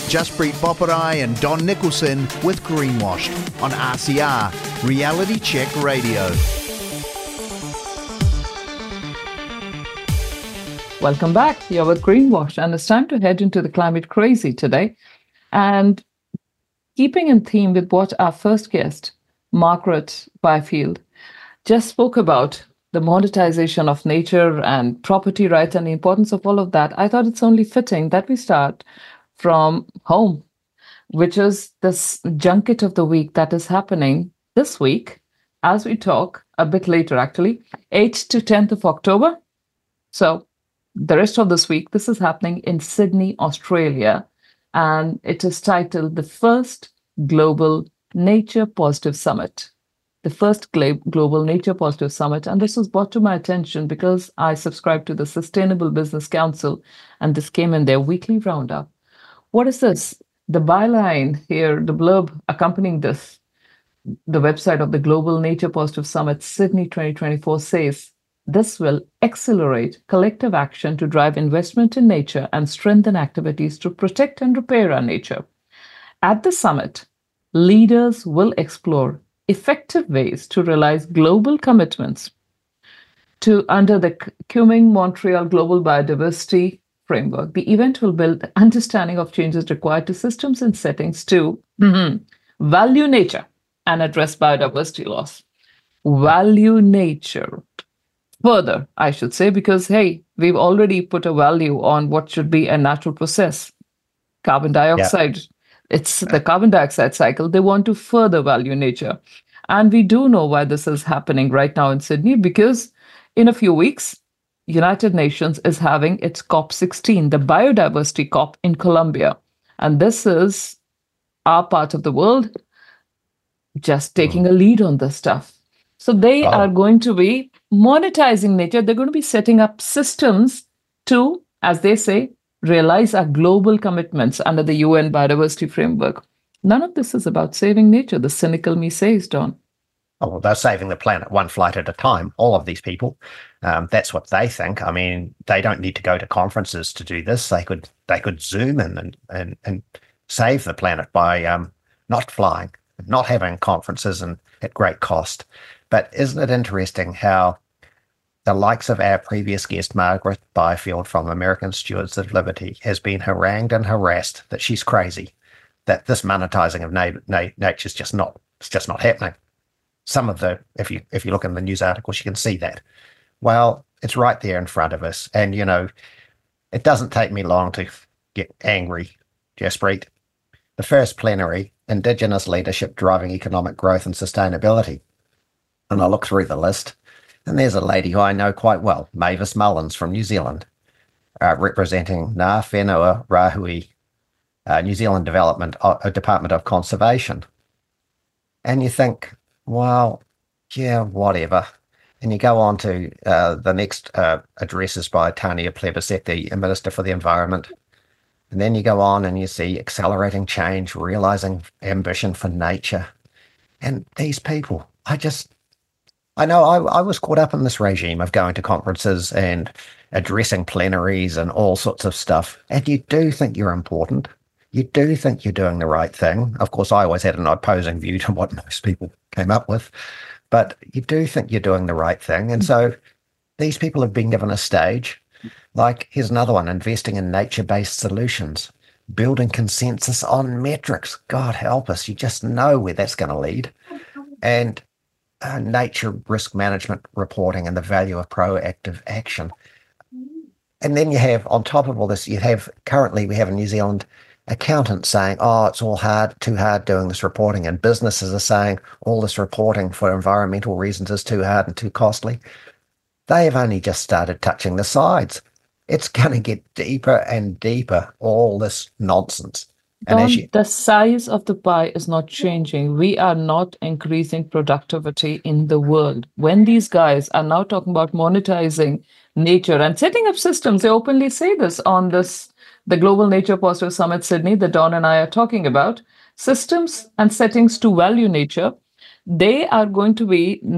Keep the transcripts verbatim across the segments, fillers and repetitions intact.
Jaspreet Boparai and Don Nicholson with Greenwashed on R C R, Reality Check Radio. Welcome back. You're with Greenwashed, and it's time to head into the climate crazy today. And keeping in theme with what our first guest, Margaret Byfield, just spoke about, the monetization of nature and property rights and the importance of all of that, I thought it's only fitting that we start from home, which is this junket of the week that is happening this week as we talk, a bit later actually, eighth to tenth of October. So the rest of this week, this is happening in Sydney, Australia, and it is titled the First Global Nature Positive Summit. The first Global Nature Positive Summit. And this was brought to my attention because I subscribe to the Sustainable Business Council, and this came in their weekly roundup. What is this? The byline here, the blurb accompanying this, the website of the Global Nature Positive Summit Sydney twenty twenty-four says, this will accelerate collective action to drive investment in nature and strengthen activities to protect and repair our nature. At the summit, leaders will explore effective ways to realize global commitments to under the Kunming-Montreal Global Biodiversity Framework. The event will build understanding of changes required to systems and settings to mm-hmm, value nature and address biodiversity loss. Value nature. Further, I should say, because, hey, we've already put a value on what should be a natural process. Carbon dioxide. Yeah. It's the carbon dioxide cycle. They want to further value nature. And we do know why this is happening right now in Sydney, because in a few weeks, United Nations is having its COP sixteen, the Biodiversity COP in Colombia. And this is our part of the world just taking a lead on this stuff. So they wow. are going to be monetizing nature. They're going to be setting up systems to, as they say, realize our global commitments under the U N Biodiversity Framework. None of this is about saving nature, the cynical me says, Don. Oh, well, they're saving the planet one flight at a time, all of these people. Um, that's what they think. I mean, they don't need to go to conferences to do this. They could they could Zoom in and, and, and save the planet by um, not flying, not having conferences and at great cost. But isn't it interesting how the likes of our previous guest, Margaret Byfield from American Stewards of Liberty, has been harangued and harassed that she's crazy, that this monetizing of na- na- nature is just not, it's just not happening. Some of the, if you if you look in the news articles, you can see that. Well, it's right there in front of us. And, you know, it doesn't take me long to get angry, Jaspreet. The first plenary, Indigenous Leadership Driving Economic Growth and Sustainability. And I look through the list, and there's a lady who I know quite well, Mavis Mullins from New Zealand, uh, representing Ngā Whenua Rahui, uh, New Zealand Development uh, Department of Conservation. And you think, well, yeah, whatever. And you go on to uh, the next uh, addresses by Tania Plibersek, the Minister for the Environment. And then you go on and you see accelerating change, realizing ambition for nature. And these people, I just, I know I, I was caught up in this regime of going to conferences and addressing plenaries and all sorts of stuff. And you do think you're important. You do think you're doing the right thing. Of course, I always had an opposing view to what most people came up with, but you do think you're doing the right thing. And so these people have been given a stage. Like, here's another one, investing in nature-based solutions, building consensus on metrics. God help us, you just know where that's going to lead. And uh, nature risk management reporting and the value of proactive action. And then you have, on top of all this, you have, currently we have in New Zealand, accountants saying, oh, it's all hard, too hard doing this reporting. And businesses are saying all this reporting for environmental reasons is too hard and too costly. They have only just started touching the sides. It's going to get deeper and deeper, all this nonsense. And Don, as you, the size of the pie is not changing. We are not increasing productivity in the world. When these guys are now talking about monetizing nature and setting up systems, they openly say this on this the Global Nature Positive Summit Sydney that Don and I are talking about, systems and settings to value nature. They are going to be now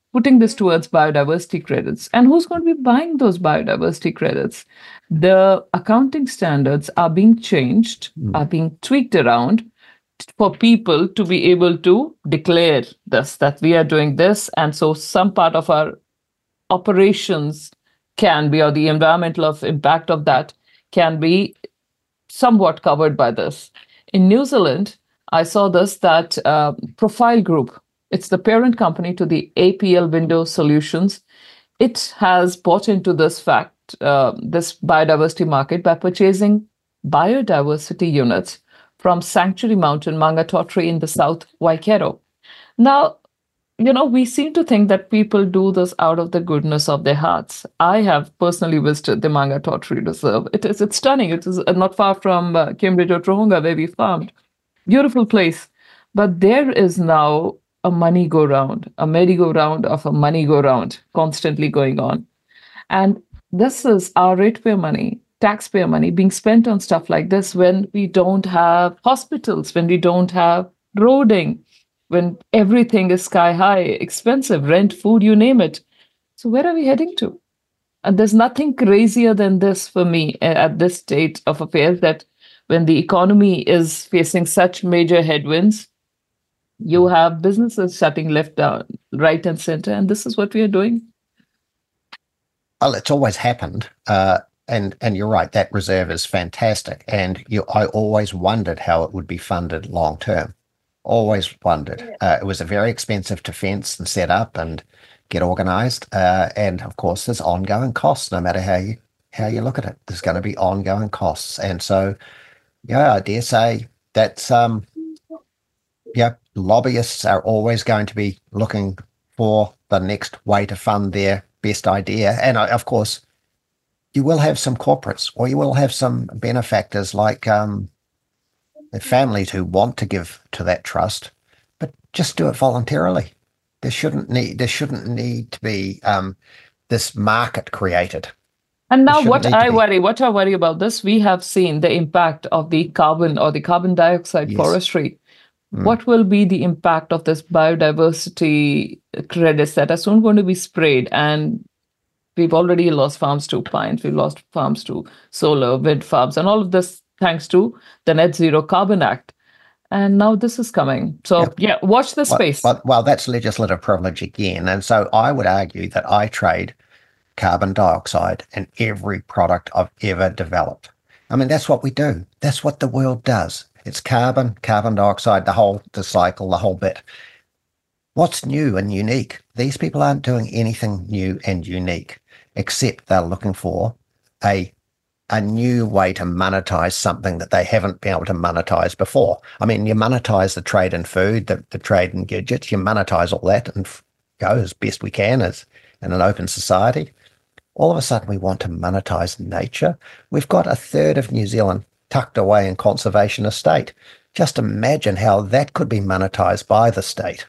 putting this towards biodiversity credits. And who's going to be buying those biodiversity credits? The accounting standards are being changed, mm. are being tweaked around for people to be able to declare this, that we are doing this. And so some part of our operations can be, or the environmental of impact of that can be somewhat covered by this. In New Zealand, I saw this, that uh, Profile Group, it's the parent company to the A P L Window Solutions. It has bought into this fact, uh, this biodiversity market by purchasing biodiversity units from Sanctuary Mountain, Maungatautari in the South Waikato. Now, you know, we seem to think that people do this out of the goodness of their hearts. I have personally visited the Maungatautari Reserve. It is, it's stunning. It is not far from uh, Cambridge or Tohunga, where we farmed. Beautiful place. But there is now a money go round, a merry-go-round of a money go round constantly going on. And this is our ratepayer money, taxpayer money being spent on stuff like this when we don't have hospitals, when we don't have roading, when everything is sky high, expensive, rent, food, you name it. So where are we heading to? And there's nothing crazier than this for me at this state of affairs, that when the economy is facing such major headwinds, you have businesses shutting left, down, right and center. And this is what we are doing. Well, it's always happened. Uh, and and you're right, that reserve is fantastic. And you, I always wondered how it would be funded long term. Always wondered. Uh, it was a very expensive to fence and set up and get organized. Uh, and of course, there's ongoing costs, no matter how you how you look at it. There's going to be ongoing costs. And so, yeah, I dare say that's, um, yeah, lobbyists are always going to be looking for the next way to fund their best idea. And uh, of course, you will have some corporates, or you will have some benefactors like um, families who want to give to that trust, but just do it voluntarily. There shouldn't need there shouldn't need to be um, this market created. And now what I worry, what I worry about this, we have seen the impact of the carbon or the carbon dioxide yes. forestry. Mm. What will be the impact of this biodiversity credits that are soon going to be sprayed? And we've already lost farms to pines, we've lost farms to solar, wind farms, and all of this thanks to the Net Zero Carbon Act. And now this is coming. So, yeah, yeah watch the space. Well, well, well, that's legislative privilege again. And so I would argue that I trade carbon dioxide in every product I've ever developed. I mean, that's what we do. That's what the world does. It's carbon, carbon dioxide, the whole the cycle, the whole bit. What's new and unique? These people aren't doing anything new and unique, except they're looking for a a new way to monetize something that they haven't been able to monetize before. I mean, you monetize the trade in food, the, the trade in gadgets, you monetize all that and go as best we can as in an open society. All of a sudden, we want to monetize nature. We've got a third of New Zealand tucked away in conservation estate. Just imagine how that could be monetized by the state.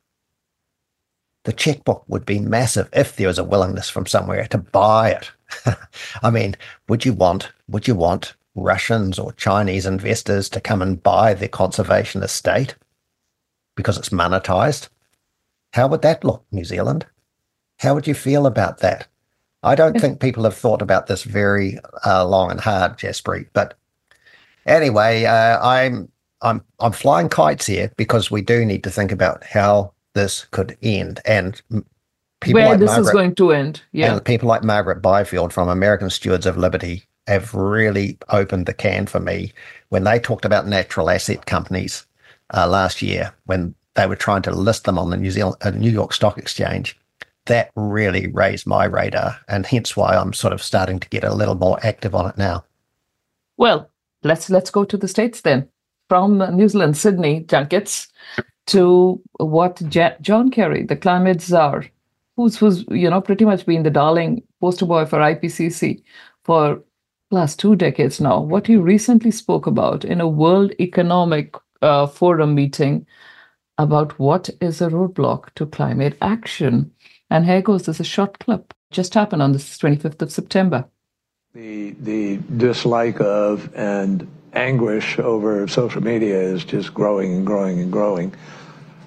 The checkbook would be massive if there was a willingness from somewhere to buy it. I mean, would you want would you want Russians or Chinese investors to come and buy their conservation estate because it's monetized? How would that look, New Zealand? How would you feel about that? I don't think people have thought about this very uh, long and hard, Jaspreet. But anyway, uh, I'm I'm I'm flying kites here because we do need to think about how this could end, and people where like this Margaret, is going to end. Yeah, and people like Margaret Byfield from American Stewards of Liberty have really opened the can for me when they talked about natural asset companies uh, last year when they were trying to list them on the New Zealand uh, New York Stock Exchange. That really raised my radar, and hence why I'm sort of starting to get a little more active on it now. Well, let's let's go to the States then. From New Zealand, Sydney junkets to what J- John Kerry, the climate czar, who's who's you know pretty much been the darling poster boy for I P C C for last two decades now. What he recently spoke about in a World Economic uh, Forum meeting about what is a roadblock to climate action. And here goes, this is a short clip. Just happened on the twenty-fifth of September. The the dislike of and anguish over social media is just growing and growing and growing.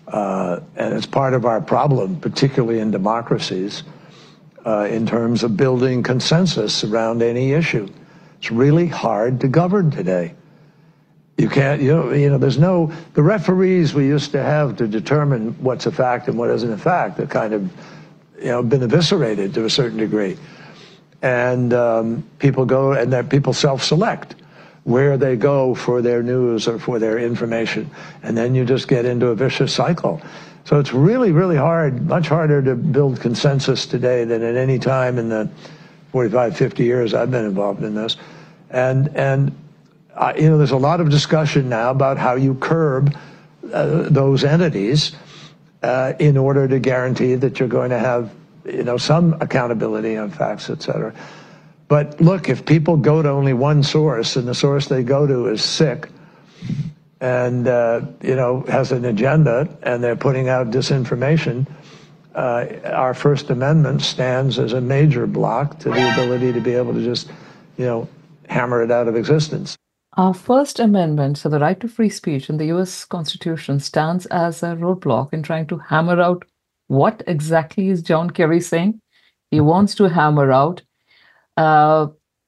Uh, and it's part of our problem, particularly in democracies, uh, in terms of building consensus around any issue. It's really hard to govern today. You can't, you know, you know, there's no, the referees we used to have to determine what's a fact and what isn't a fact are kind of, you know, been eviscerated to a certain degree. And um, people go, and that people self-select where they go for their news or for their information. And then you just get into a vicious cycle. So it's really, really hard, much harder to build consensus today than at any time in the forty-five, fifty years I've been involved in this. And, and Uh, you know, there's a lot of discussion now about how you curb uh, those entities uh, in order to guarantee that you're going to have, you know, some accountability on facts, et cetera. But look, if people go to only one source and the source they go to is sick and, uh, you know, has an agenda and they're putting out disinformation, uh, our First Amendment stands as a major block to the ability to be able to just, you know, hammer it out of existence. Our First Amendment, so the right to free speech in the U S Constitution, stands as a roadblock in trying to hammer out what exactly is John Kerry saying? He wants to hammer out, uh,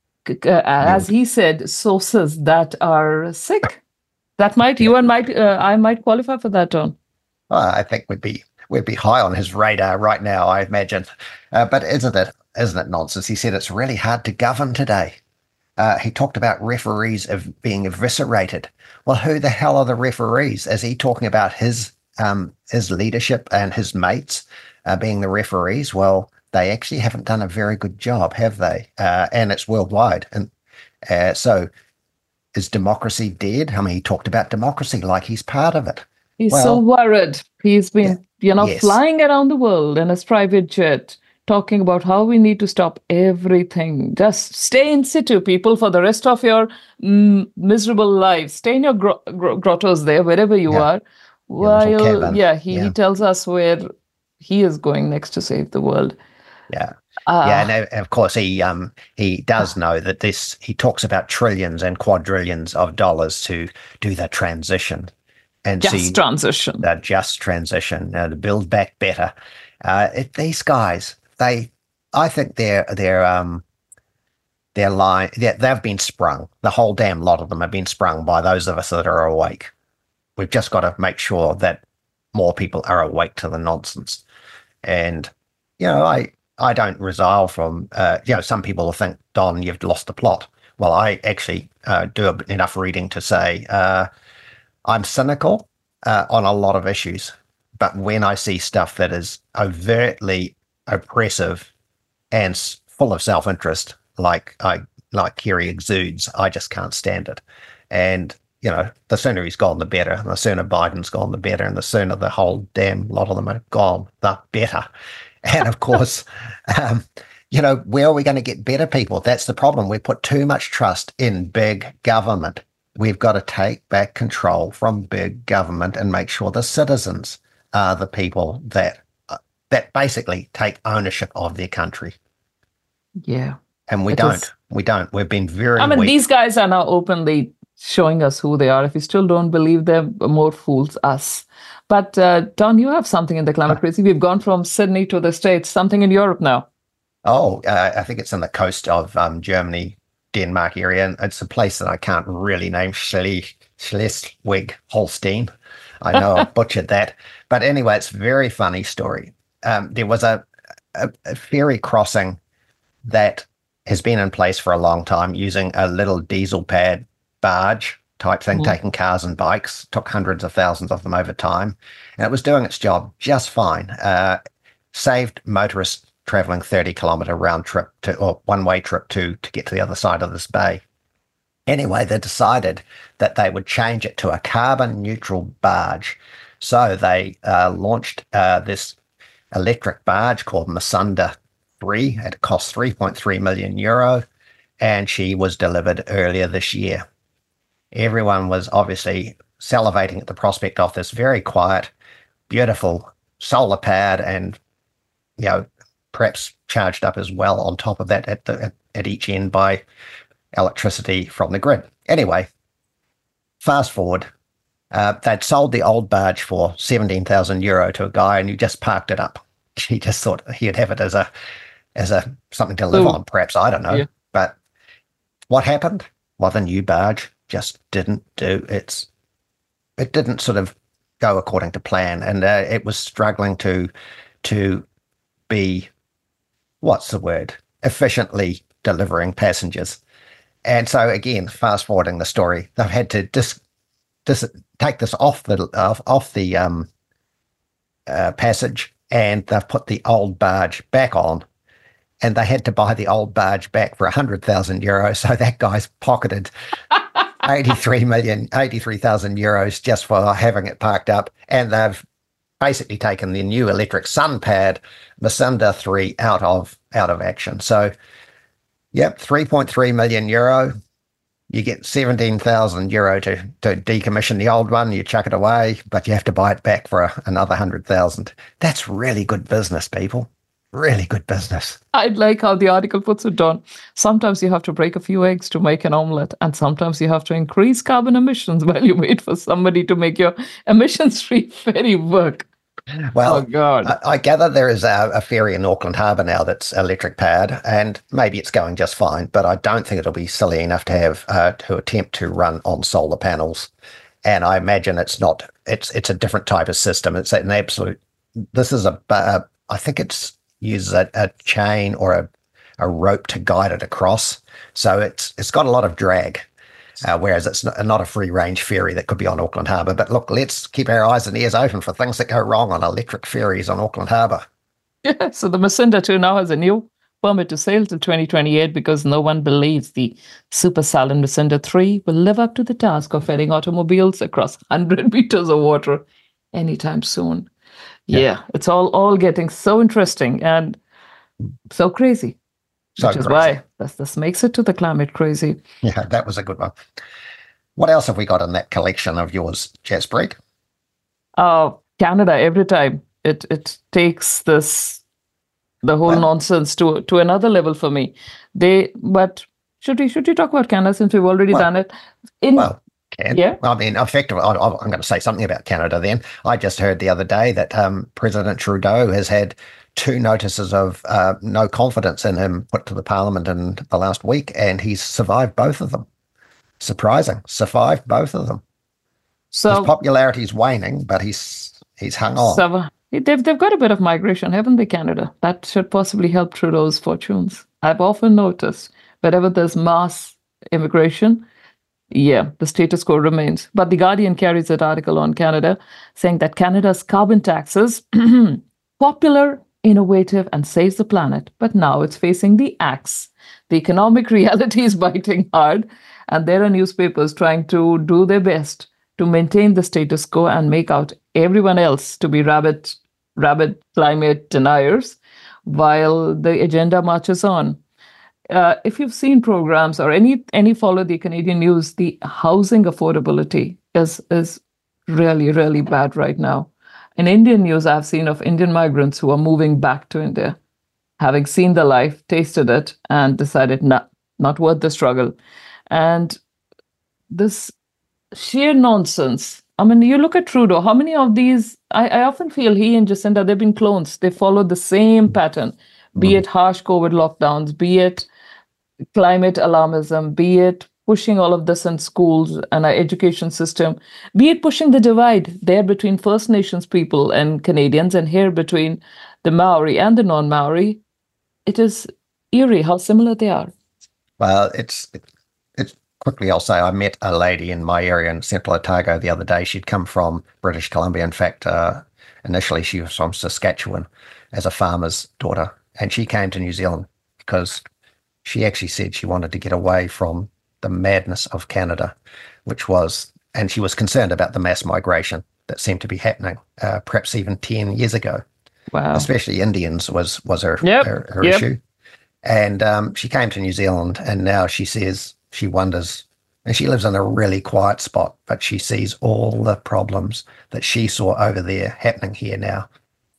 as he said, sources that are sick. That might, you and might, uh, I might qualify for that, Don. Well, I think we'd be we'd be high on his radar right now, I imagine. Uh, but isn't it isn't it nonsense? He said it's really hard to govern today. Uh, he talked about referees of being eviscerated. Well, who the hell are the referees? Is he talking about his um, his leadership and his mates uh, being the referees? Well, they actually haven't done a very good job, have they? Uh, and it's worldwide. And uh, so is democracy dead? I mean, he talked about democracy like he's part of it. He's well, so worried. He's been, yeah, you know, yes. flying around the world in his private jet, talking about how we need to stop everything. Just stay in situ, people, for the rest of your mm, miserable lives. Stay in your gro- gro- grottos there, wherever you Yeah. are. While, yeah, he, yeah. he tells us where he is going next to save the world. Yeah. Uh, yeah, and of course he um he does know that this. He talks about trillions and quadrillions of dollars to do the transition, and just see transition. the just transition uh, to build back better. Uh, it, these guys, they, I think they're they're um they're lying. They're, they've been sprung. The whole damn lot of them have been sprung by those of us that are awake. We've just got to make sure that more people are awake to the nonsense. And you know, I. I don't resile from, uh, you know, some people will think, Don, you've lost the plot. Well, I actually uh, do enough reading to say uh, I'm cynical uh, on a lot of issues. But when I see stuff that is overtly oppressive and s- full of self-interest, like I like Kerry exudes, I just can't stand it. And, you know, the sooner he's gone, the better. And the sooner Biden's gone, the better. And the sooner the whole damn lot of them are gone, the better. And of course, um, you know, where are we going to get better people? That's the problem. We put too much trust in big government. We've got to take back control from big government and make sure the citizens are the people that uh, that basically take ownership of their country. Yeah. And we It don't. is- We don't. We've been very I mean, weak. these guys are now openly showing us who they are. If you still don't believe them, more fools us. But uh, Don, you have something in the climate crazy. We've gone from Sydney to the States, something in Europe now. Oh, uh, I think it's on the coast of um, Germany, Denmark area. And it's a place that I can't really name, Schle- Schleswig-Holstein. I know I butchered that. But anyway, it's a very funny story. Um, there was a, a, a ferry crossing that has been in place for a long time using a little diesel pad barge type thing, Mhm. taking cars and bikes, took hundreds of thousands of them over time. And it was doing its job just fine. Uh, saved motorists traveling thirty kilometer round trip to, or one way trip to, to get to the other side of this bay. Anyway, they decided that they would change it to a carbon neutral barge. So they uh, launched uh, this electric barge called Masunda three. It cost three point three million euro, and she was delivered earlier this year. Everyone was obviously salivating at the prospect of this very quiet, beautiful solar pad, and you know, perhaps charged up as well on top of that at the at, at each end by electricity from the grid. Anyway, fast forward, Uh, they'd sold the old barge for seventeen thousand euro to a guy, and he just parked it up. He just thought he'd have it as a as a something to live So, on, perhaps, I don't know. yeah. But what happened? Well, the new barge just didn't do its, it didn't sort of go according to plan, and uh, it was struggling to to be, what's the word, efficiently delivering passengers. And so again, fast forwarding the story, they've had to dis, dis, take this off the off, off the um, uh, passage, and they've put the old barge back on, and they had to buy the old barge back for a hundred thousand euros. So that guy's pocketed eighty-three million, eighty-three thousand euros just for having it parked up, and they've basically taken the new electric sun pad, Masinda three, out of out of action. So, yep, three point three million euro. You get seventeen thousand euro to, to decommission the old one. You chuck it away, but you have to buy it back for a, another one hundred thousand. That's really good business, people. Really good business. I like how the article puts it down. Sometimes you have to break a few eggs to make an omelette, and sometimes you have to increase carbon emissions while you wait for somebody to make your emissions-free ferry work. Well, Oh, God. I, I gather there is a, a ferry in Auckland Harbour now that's electric powered, and maybe it's going just fine, but I don't think it'll be silly enough to have uh, to attempt to run on solar panels. And I imagine it's not. It's it's a different type of system. It's an absolute. This is a. Uh, I think it's uses a, a chain or a, a rope to guide it across. So it's it's got a lot of drag, uh, whereas it's not, not a free-range ferry that could be on Auckland Harbour. But look, let's keep our eyes and ears open for things that go wrong on electric ferries on Auckland Harbour. Yeah, so the Masinda two now has a new permit to sail till twenty twenty-eight because no one believes the super silent Masinda three will live up to the task of ferrying automobiles across one hundred meters of water anytime soon. Yeah, yeah it's all, all getting so interesting and so crazy, So which is crazy. why this, this makes it to the climate crazy. Yeah, that was a good one. What else have we got in that collection of yours, Jaspreet? Uh, Canada, every time it, it takes this, the whole Well- nonsense to to another level for me. They, but should we, should we talk about Canada since we've already Well- done it? In Well, can. Yeah. I mean, effectively, I, I- I'm going to say something about Canada then. I just heard the other day that um, President Trudeau has had two notices of uh, no confidence in him put to the Parliament in the last week, and he's survived both of them. Surprising. Survived both of them. So, His popularity is waning, but he's he's hung on. so they've, they've got a bit of migration, haven't they, Canada? That should possibly help Trudeau's fortunes. I've often noticed wherever there's mass immigration, yeah, the status quo remains. But The Guardian carries that article on Canada saying that Canada's carbon taxes, popular, innovative, and saves the planet, but now it's facing the axe. The economic reality is biting hard, and there are newspapers trying to do their best to maintain the status quo and make out everyone else to be rabid, rabid climate deniers, while the agenda marches on. Uh, if you've seen programs or any any follow the Canadian news, the housing affordability is is really, really bad right now. In Indian news, I've seen of Indian migrants who are moving back to India, having seen the life, tasted it, and decided not not worth the struggle. And this sheer nonsense. I mean, you look at Trudeau, how many of these, I, I often feel he and Jacinda, they've been clones. They follow the same pattern, be it harsh COVID lockdowns, be it climate alarmism, be it pushing all of this in schools and our education system, be it pushing the divide there between First Nations people and Canadians and here between the Maori and the non-Maori. It is eerie how similar they are. Well, it's it's quickly. I'll say I met a lady in my area in Central Otago the other day. She'd come from British Columbia. In fact, uh, initially she was from Saskatchewan as a farmer's daughter, and she came to New Zealand because she actually said she wanted to get away from the madness of Canada, which was, and she was concerned about the mass migration that seemed to be happening, uh, perhaps even ten years ago. Wow. Especially Indians was was her Yep, her, her yep. issue. And um, she came to New Zealand, and now she says she wonders, and she lives in a really quiet spot, but she sees all the problems that she saw over there happening here now,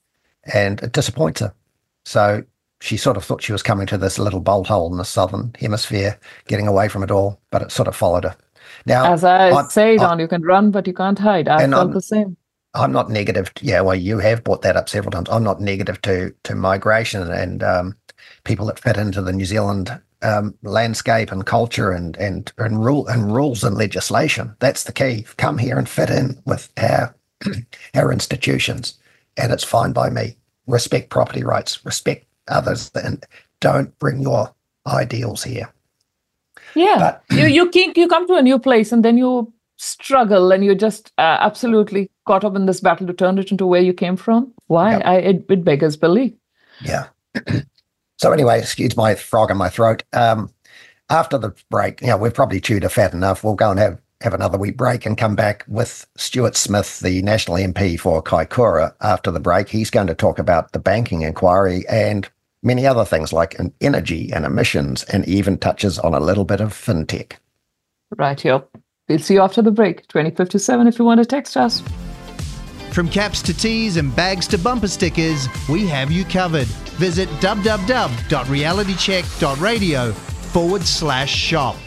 and it disappoints her. So she sort of thought she was coming to this little bolt hole in the southern hemisphere, getting away from it all, but it sort of followed her. Now, As I I'm, say, Don, I'm, you can run, but you can't hide. I and felt I'm, the same. I'm not negative. To, yeah, well, you have brought that up several times. I'm not negative to to migration and um, people that fit into the New Zealand um, landscape and culture and and and rule and rules and legislation. That's the key. Come here and fit in with our our institutions, and it's fine by me. Respect property rights. Respect others, and don't bring your ideals here. Yeah, But you you keep, you come to a new place and then you struggle and you're just uh, absolutely caught up in this battle to turn it into where you came from. Why? Yep. I it, it beggars belief. Yeah. So anyway, excuse my frog in my throat. Um, after the break, you know, we've probably chewed a fat enough. We'll go and have, have another wee break and come back with Stuart Smith, the National M P for Kaikoura. After the break, he's going to talk about the banking inquiry and many other things like energy and emissions, and even touches on a little bit of fintech. Right here. We'll see you after the break. twenty fifty-seven if you want to text us. From caps to tees and bags to bumper stickers, we have you covered. Visit www.realitycheck.radio forward slash shop.